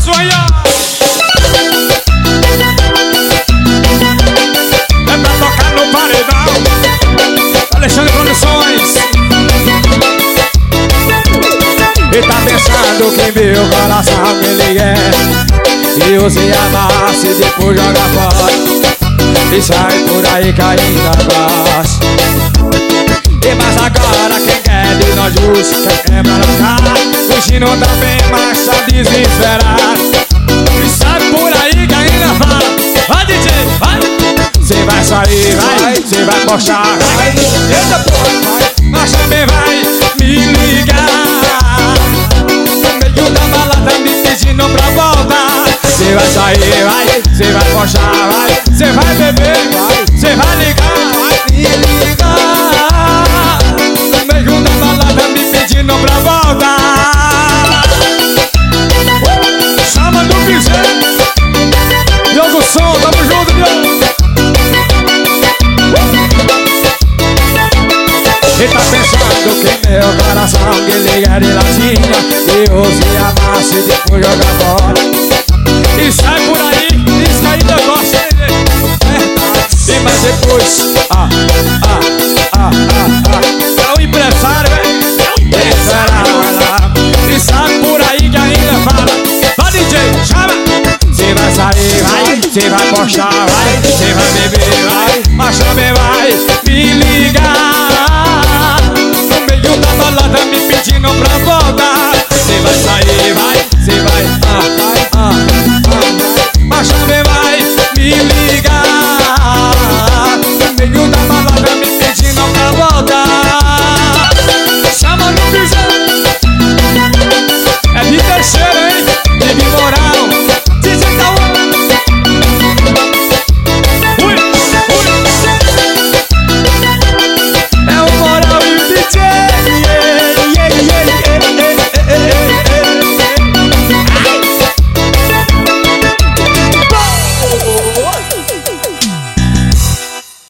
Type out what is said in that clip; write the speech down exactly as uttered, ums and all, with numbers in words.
Abraço aí, ó. É pra tocar no paredão. Alexandre Produções. E tá pensando que meu coração ele é e use a massa e depois joga fora e sai por aí caindo atrás. E mas agora quem quer de nós dois, quem quebra na cara, fugindo também, mas sabe desesperar. E sai por aí caindo fora. Vai, D J, vai. Cê vai sair, vai, cê vai postar, vai. Eita porra, vai. Mas também vai me ligar no meio da balada me pedindo pra voltar. Cê vai sair, vai, cê vai postar, vai. Cê vai beber, vai, cê vai ligar, vai me ligar no meio da balada me pedindo pra voltar. Chama do piseiro Diogo Som, tamo junto, Diogo. E tá pensando que meu coração que liga de latinha e use a massa e depois joga fora e sai por aí, diz que ainda gosta, é. E mas depois, ah, ah, ah, ah, ah, é o empresário, é o empresário, e sai por aí que ainda fala. Vai, D J, chama. Cê vai sair, vai, cê vai postar, vai, cê vai beber, vai, mas também vai